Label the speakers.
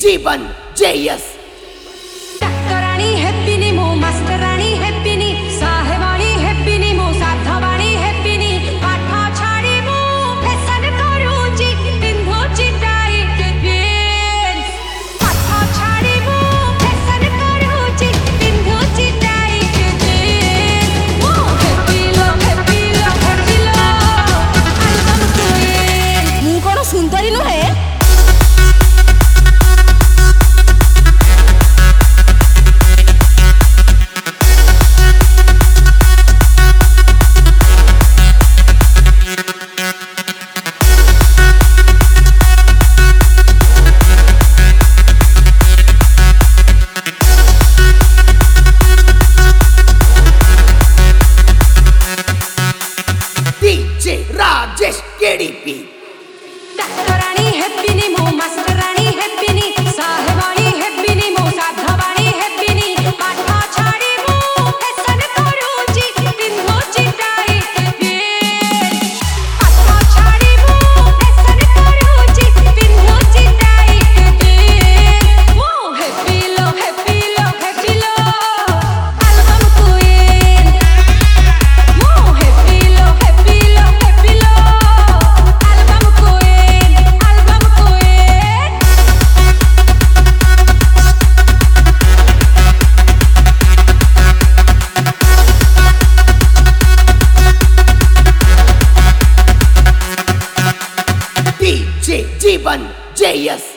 Speaker 1: जीवन JS
Speaker 2: डॉक्टराणी हेप्पीनी मो मास्टराणी हेप्पीनी साहेबाणी हेप्पीनी मो साधवाणी हेप्पीनी पाठा छाड़ी मो फैशन करूची पिंधोची टाइट जीन्स पाठा छाड़ी मो फैशन करूची पिंधोची टाइट जीन्स मो हेप्पीलो हेप्पीलो हेप्पीलो आलबम क्वीन मु कोन सुंदरी नुहे
Speaker 1: DJ राजेश KDP
Speaker 2: डॉक्टराणी हेप्पीनी मो मास्टराणी हेप्पीनी साहेबाणी हेप्पीनी मो साधवाणी हेप्पीनी पाठा छाड़ी मो फैशन करूची पिंधोची टाइट जीन्स पाठा छाड़ी मो फैशन करूची पिंधोची टाइट जीन्स मो हेप्पीलो हेप्पीलो हेप्पीलो आलबम क्वीन मो हेप्पीलो हेप्पीलो हेप्पीलो album queen
Speaker 1: DJ Jeevan JS